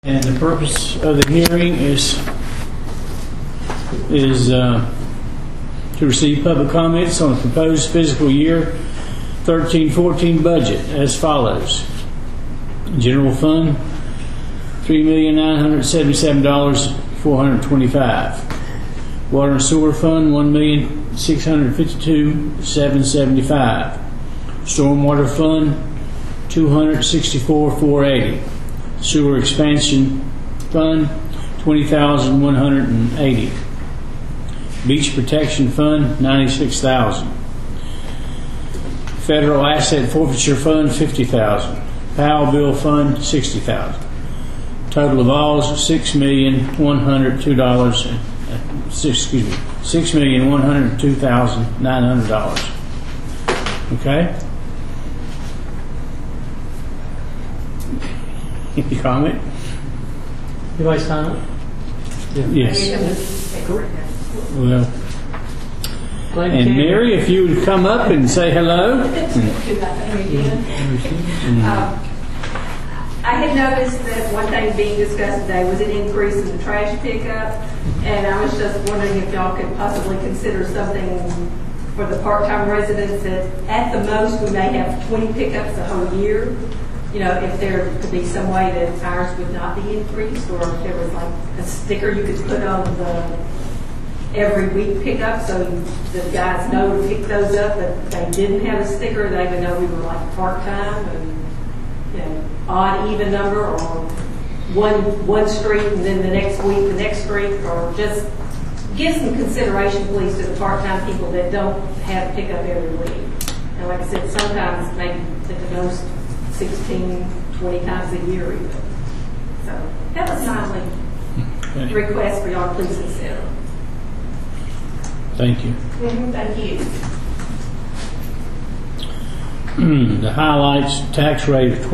And the purpose of the hearing is to receive public comments on the proposed fiscal year 13-14 budget as follows. General fund, $3,977,425. Water and sewer fund, $1,652,775. Stormwater fund, $264,480. Sewer expansion fund, $20,180. Beach protection fund, $96,000. Federal asset forfeiture fund, $50,000. Powell bill fund, $60,000. Total of all is $6,102,900. Okay. Any comment? Anybody sign up? Yes. Well, and Mary, if you would come up and say hello. I had noticed that one thing being discussed today was an increase in the trash pickup, and I was just wondering if y'all could possibly consider something for the part-time residents that at the most we may have 20 pickups a whole year. You know, if there could be some way that ours would not be increased, or if there was like a sticker you could put on the every week pickup so the guys know to pick those up, but they didn't have a sticker, they would know we were like part-time and, you know, odd, even number, or one street and then the next week the next street, or just give some consideration, please, to the part-time people that don't have pickup every week. And like I said, sometimes maybe at the most 16, 20 times a year even. So that was my only request for y'all to please consider. Thank you. Thank you. The highlights tax rate of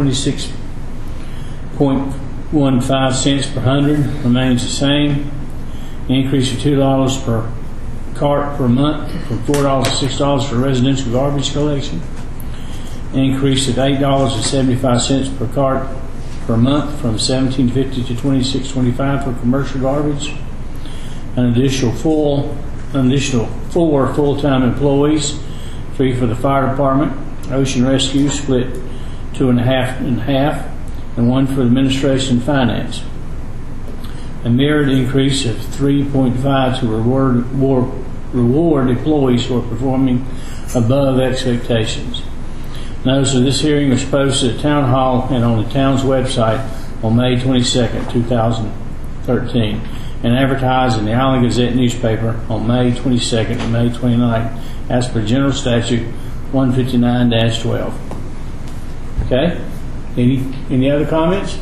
26.15 cents per hundred remains the same. Increase of $2 per cart per month from $4 to $6 for residential garbage collection. Increase of $8.75 per cart per month from $17.50 to $26.25 for commercial garbage. An additional four full-time employees, 3 for the fire department. Ocean Rescue split 2.5 and half, and 1 for administration and finance. A mirrored increase of 3.5 to reward employees who are performing above expectations. Notice of this hearing was posted at Town Hall and on the town's website on May 22nd, 2013, and advertised in the Island Gazette newspaper on May 22nd and May 29th as per General Statute 159-12. Okay? Any other comments?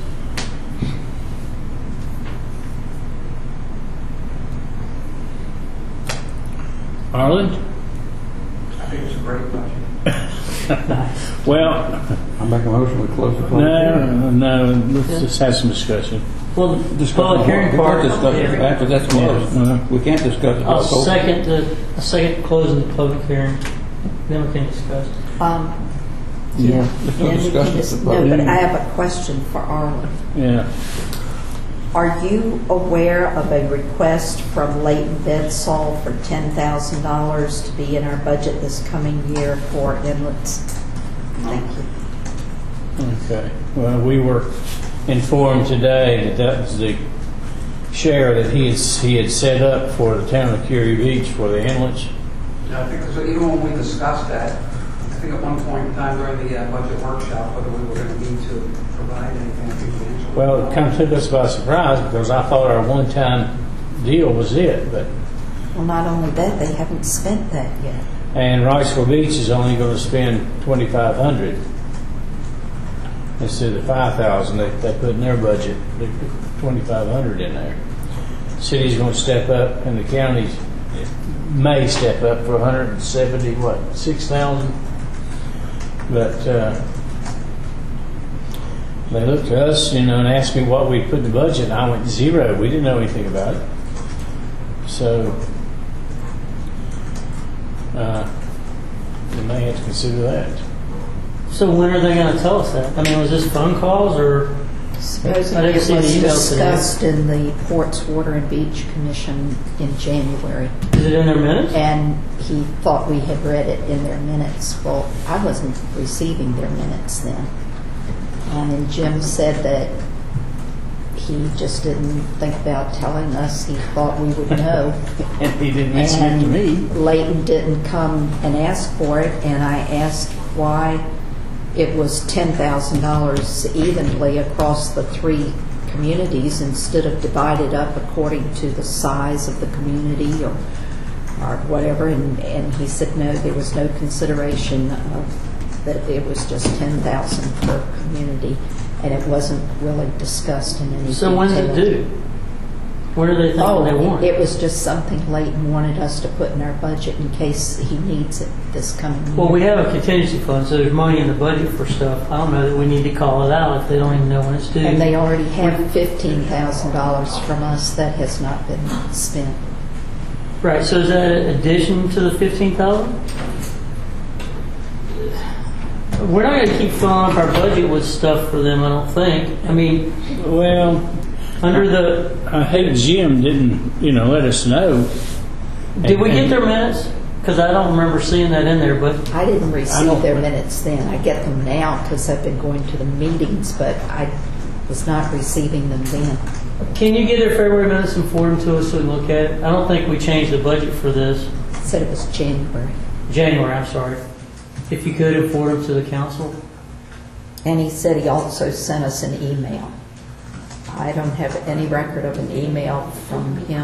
Arlen? I think it's a great budget. Well, I make a motion we close the public hearing. no. Let's just have some discussion. Well, the public hearing part. After that's closed. We can't discuss it. I'll second closing the public hearing. Then we can discuss. Yeah. No, but I have a question for Arlen. Yeah. Are you aware of a request from Leighton Bedsall for $10,000 to be in our budget this coming year for inlets? Thank you. Okay. Well, we were informed today that was the share that he had set up for the town of Curie Beach for the inlets. I think so. Even when we discussed that, I think at one point in time during the budget workshop, whether we were going to need to provide anything financial. Well, it kind of took us by surprise because I thought our one-time deal was it, but. Well, not only that, they haven't spent that yet. And Riceville Beach is only going to spend $2,500 instead of $5,000 they put in their budget. They put $2,500 in there. The city's going to step up, and the county may step up for $6,000. But they looked to us, and asked me what we put in the budget, and I went 0. We didn't know anything about it. So they may have to consider that. So when are they going to tell us that? I mean, was this phone calls or? Supposedly I it didn't see the was email today. discussed in the Ports, Water and Beach Commission in January, Is it in their minutes? and he thought we had read it in their minutes. Well, I wasn't receiving their minutes then. And Jim said that he just didn't think about telling us. He thought we would know. And he didn't mention it to me. And Leighton didn't come and ask for it, and I asked why it was $10,000 evenly across the 3 communities instead of divided up according to the size of the community or whatever. And he said no, there was no consideration of that. It was just $10,000 per community, and it wasn't really discussed in any So when is it detail. due? What do they think they want? It was just something Leighton wanted us to put in our budget in case he needs it this coming year. Well, we have a contingency fund, so there's money in the budget for stuff. I don't know that we need to call it out if they don't even know when it's due. And they already have $15,000 from us that has not been spent. Right, so is that in addition to the 15,000? We're not going to keep filling up our budget with stuff for them, I don't think. I mean, Well, under the... I hate Jim didn't, let us know. Did we get their minutes? Because I don't remember seeing that in there, but... I didn't I receive don't- their minutes then. I get them now because I've been going to the meetings, but I was not receiving them then. Can you get their February minutes and forward them to us so we can look at it? I don't think we changed the budget for this. It said it was January. January, I'm sorry. If you could, and forward them to the council. And he said he also sent us an email. I don't have any record of an email from him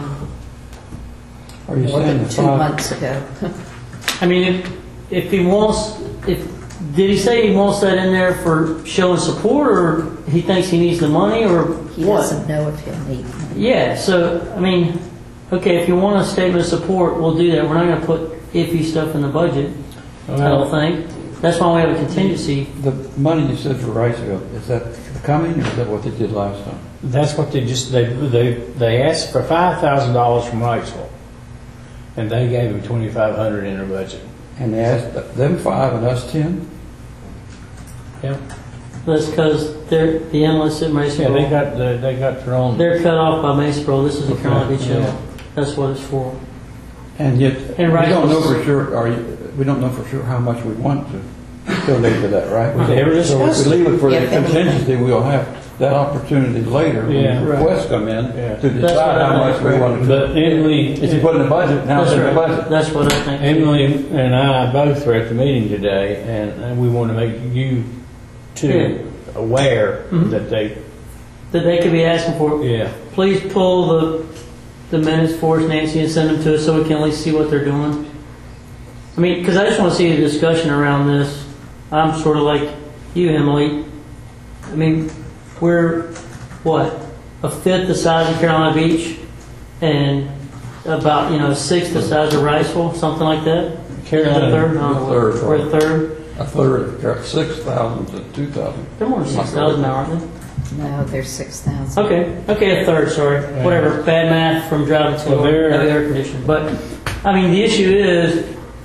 Are you more saying than the 2 five? months ago. I mean, if he wants, did he say he wants that in there for showing support, or he thinks he needs the money, or He what? doesn't know if he'll need money. Yeah, so, I mean, okay, if you want a statement of support, we'll do that. We're not going to put iffy stuff in the budget, I don't think. That's why we have a contingency. The money you said for Riceville, is that coming or is that what they did last time? That's what they asked for $5,000 from Wrightsville, and they gave them $2,500 in their budget. And they asked them 5 and us 10? Yeah, That's because they're the inlets at Mason they got their own. They're cut off by Mason. This is the Carolina Beach Yeah. Inlet. That's what it's for. And yet, And we don't know Riceville's- for sure, we don't know for sure how much we want to donate to that, right? We never So if discussed we leave it for the If anything. contingency, we'll have that opportunity later Yeah. when requests come in Yeah. to That's decide what I how much think. we want to. But Emily, If you put in the budget, now it's in the budget. That's what I think. Emily and I both were at the meeting today, and we want to make you two aware Mhm. that they, That they could be asking for. yeah. Please pull the minutes for us, Nancy, and send them to us so we can at least see what they're doing. I mean, because I just want to see a discussion around this. I'm sort of like you, Emily. I mean, we're, what, a fifth the size of Carolina Beach and about, a sixth the size of Riceville, something like that? Carolina- A third? No, A third, we're a third. A third, 6,000 to 2,000. They're more than 6,000 now, aren't they? No, there's 6,000. Okay, a third, sorry. Whatever, bad math from driving to Well, they're- heavy air conditioning. But, I mean, the issue is,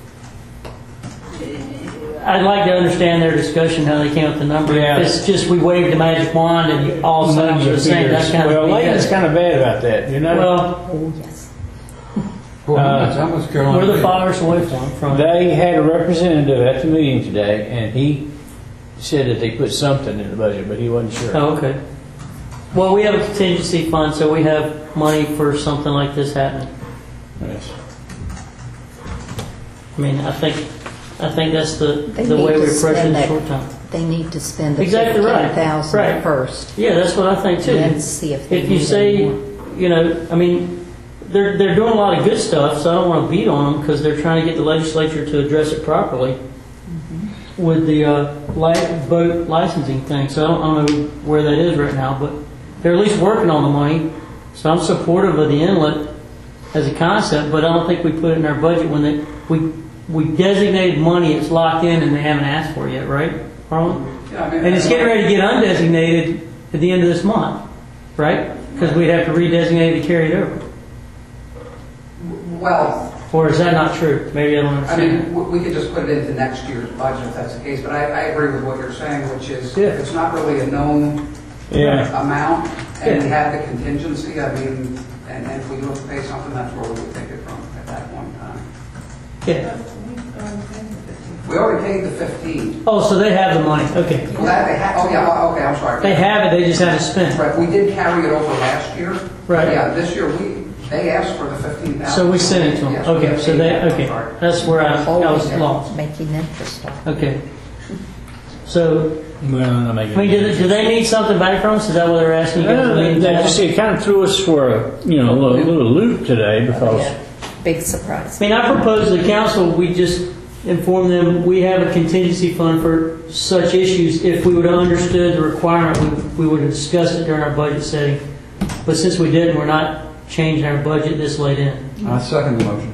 I'd like to understand their discussion, how they came up with the number. Yeah. If it's just we waved the magic wand and all sounds are the same, that's kind of Well, Layton's BS. kind of bad about that, Well, Oh, yes. Well, how much Carolina? we're the Beach? farthest away from it. They had a representative at the meeting today, and he said that they put something in the budget, but he wasn't sure. Oh, okay. Well, we have a contingency fund, so we have money for something like this happening. Yes. I mean, I think that's the They way need we to approach it spend in the that- short time. They need to spend the Exactly right. 15,000 Right. first. Yeah, that's what I think too. Then see if they If you need say, any more. I mean, they're doing a lot of good stuff, so I don't want to beat on them because they're trying to get the legislature to address it properly with the boat licensing thing. So I don't know where that is right now, but they're at least working on the money. So I'm supportive of the inlet as a concept, but I don't think we put it in our budget when we designated money. It's locked in and they haven't asked for it yet, right, Harlan? Yeah, I mean, And it's getting ready to get undesignated at the end of this month, right? Because we'd have to redesignate it to carry it over. Well, Or is that not true? Maybe I don't I understand. mean, we could just put it into next year's budget if that's the case, but I agree with what you're saying, which is, Yeah. if it's not really a known Yeah. amount, and we have the contingency, I mean, and if we do have to pay something, that's where we would take it from at that point in time. Yeah. We already paid the 15. Oh, so they have the money. Okay. Well, that they oh yeah, okay, I'm sorry. They have it. They just haven't spent. Right, we did carry it over last year. Right. Yeah, this year they asked for the 15,000. So we sent it to them. Yes, we Okay. have So they. paid that. Okay. Sorry. That's where I was Holding it, lost. making interest on it. Okay. So, Well, I I mean, do they need something back from us? Is that what they're asking you guys to They meet? just it kind of threw us for a little loop today because Big surprise. I mean, I propose to the council we just inform them we have a contingency fund for such issues. If we would have understood the requirement, we would have discussed it during our budget setting. But since we didn't, we're not changing our budget this late in. I second the motion.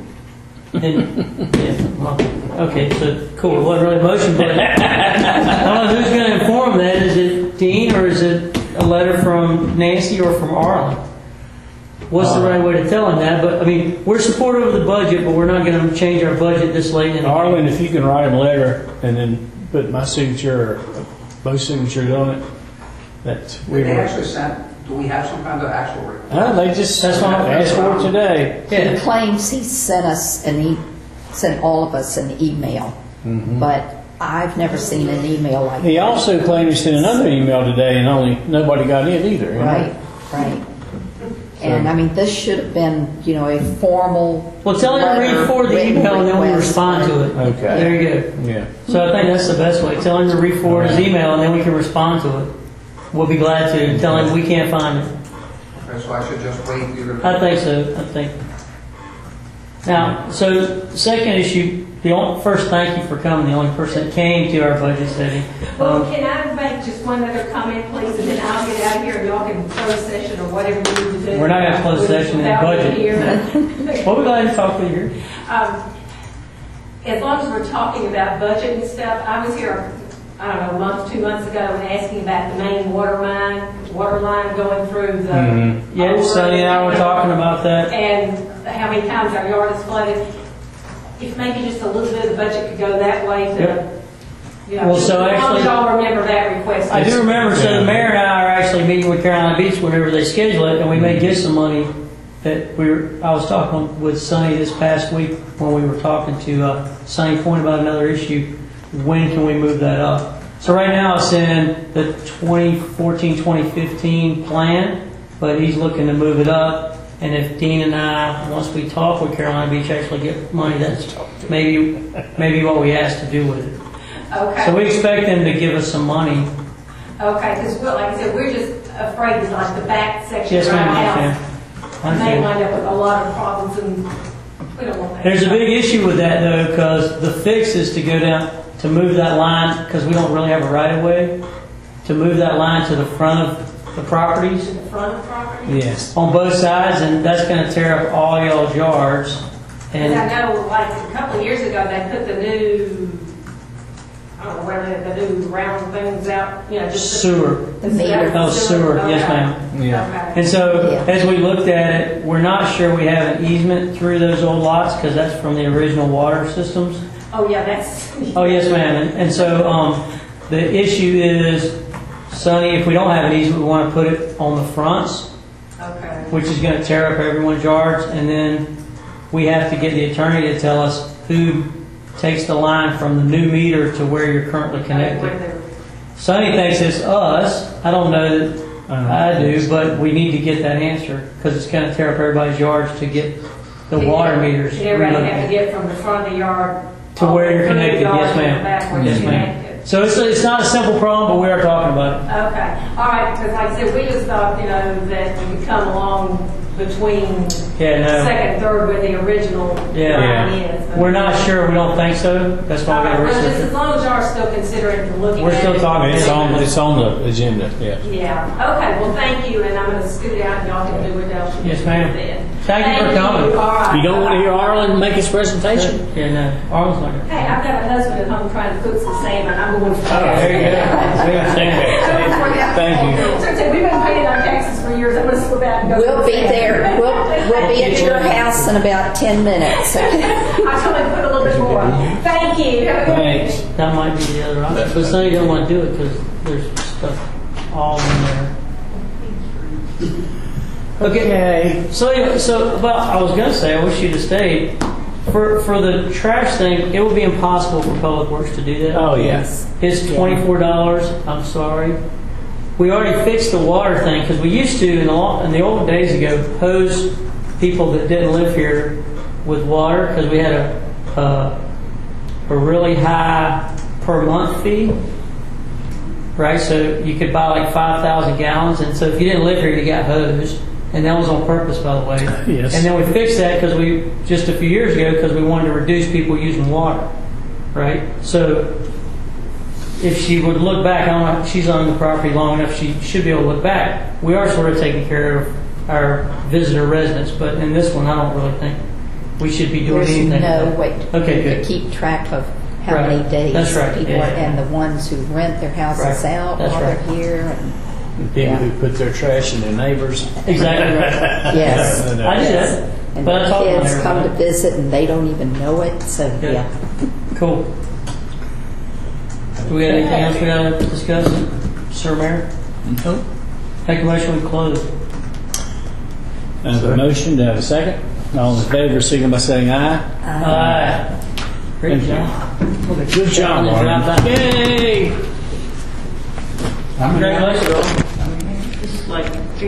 And, yeah, well, okay, so cool. It wasn't really a motion, but I don't know who's going to inform that. Is it Dean or is it a letter from Nancy or from Arlen? What's the right way to tell him that? But I mean, we're supportive of the budget, but we're not going to change our budget this late in the Arlen, if you can write him a letter and then put my signature or both signatures on it, that's we They were. actually sent, do we have some kind of actual request? They just That's what I'm- asked for it today. He Yeah. claims he sent us sent all of us an email, but I've never seen an email like He that. also claimed he sent another email today and nobody got in either. you know? Right, right. And I mean, this should have been, a formal. Well, tell him to letter, read forward the written email and then we request. respond to it. Okay. There you go. Yeah. So I think that's the best way. Tell him to read forward his email and then we can respond to it. We'll be glad to. Tell him we can't find it. Okay, so I should just wait for you to... I think so. I think. Now, so second issue, first, thank you for coming. The only person that came to our budget setting. Well, can I make just one other comment, please, and then I'll get out of here and y'all can close session or whatever you need to do. We're not gonna close session in Without me budget. here. Well, we're glad to talk with you. As long as we're talking about budget and stuff, I was here, I don't know, a month, 2 months ago, and asking about the main water line going through the. Yeah, Sonny and I were talking about that. And how many times our yard is flooded. If maybe just a little bit of the budget could go that way to, Yep. Well, so as long actually- as y'all remember that request. I do remember, so the mayor and I are actually meeting with Carolina Beach whenever they schedule it, and we may get some money that I was talking with Sonny this past week when we were talking to Sonny Point about another issue. When can we move that up? So right now it's in the 2014-2015 plan, but he's looking to move it up. And if Dean and I, once we talk with Carolina Beach, actually get money, that's maybe what we asked to do with it. Okay. So we expect them to give us some money. Okay, because like I said, we're just afraid that like the back section Yes, of our ma'am, I house understand. may wind up with a lot of problems, and we don't want that. There's a big issue with that though, because the fix is to go down, to move that line, because we don't really have a right of way, to move that line to the front of the properties To the front of the property. Yes. on both sides, and that's going to tear up all y'all's yards. And I And know, like, a couple of years ago, they put the new, I don't know where the new round things out, just. sewer. The meter. Oh, sewer, yes, Okay. ma'am. Yeah. Okay. And so, Yeah. as we looked at it, we're not sure we have an easement through those old lots, because that's from the original water systems. Oh, yeah, that's. Oh, yes, ma'am. And so the issue is, Sonny, if we don't have an easement, we want to put it on the fronts, Okay. which is going to tear up everyone's yards. And then we have to get the attorney to tell us who takes the line from the new meter to where you're currently connected. Sonny thinks it's us. I don't know that I do, but we need to get that answer because it's going to tear up everybody's yards to get the water meters Everybody have to relocated get from the front of the yard. to where you're through the connected. yard Yes, to the ma'am. back where Yes, you're ma'am. connected. So it's not a simple problem, but we are talking about it. Okay, all right, because like I said, we just thought, that we could come along between Yeah, no. second and third where the original Yeah. line is. but- We're not sure. We don't think so. That's why we got to Well, just research as it. long as y'all are still considering and looking We're at still it. talking. It's on the agenda. Yeah. Yeah, okay, well, thank you, and I'm going to scoot out and y'all can do what y'all should do. Yes, ma'am. then. Thank you for coming. All right. You don't want to hear Arlen make his presentation? Yeah, no. Arlen's not going to. Hey, I've got a husband at home trying to cook some salmon. I'm going to. Oh, there you go. We understand. Thank you. We've been paying our taxes for years. I'm going to slip out and go. We'll be there. We'll be at your house in about 10 minutes. I told him to put a little bit more. Thank you. Thanks. That might be the other option. But Sonny don't want to do it because there's stuff. all in there. Okay. So anyway, I was gonna say, I wish you'd have stayed. For the trash thing, it would be impossible for Public Works to do that. Oh, yes. It's $24. I'm sorry. We already fixed the water thing because we used to in the old days ago hose people that didn't live here with water because we had a really high per month fee. Right, so you could buy like 5,000 gallons, and so if you didn't live here, you got hosed. And that was on purpose, by the way. Yes. And then we fixed that because just a few years ago, because we wanted to reduce people using water, right? So if she would look back, I don't know, she's on the property long enough, she should be able to look back. We are sort of taking care of our visitor residents, but in this one, I don't really think we should be doing There's anything. no way Okay, to good. keep track of how Right. many days That's right. people Yeah, are, yeah. and the ones who rent their houses Right. out That's while right. they're here. And, And people who put their trash in their neighbors. Exactly right. yes. No, no, no. I do that. And But I the talk to kids come to everybody. visit and they don't even know it, so Good. yeah. Cool. Do we have anything else we got to discuss, Sir Mayor? Nope. Make a motion, we close. I have a motion, do I have a second? All in favor, signal by saying aye. Aye. Great Thank you. job. Good job, Good job. Martin. Yay! Congratulations, all. This is like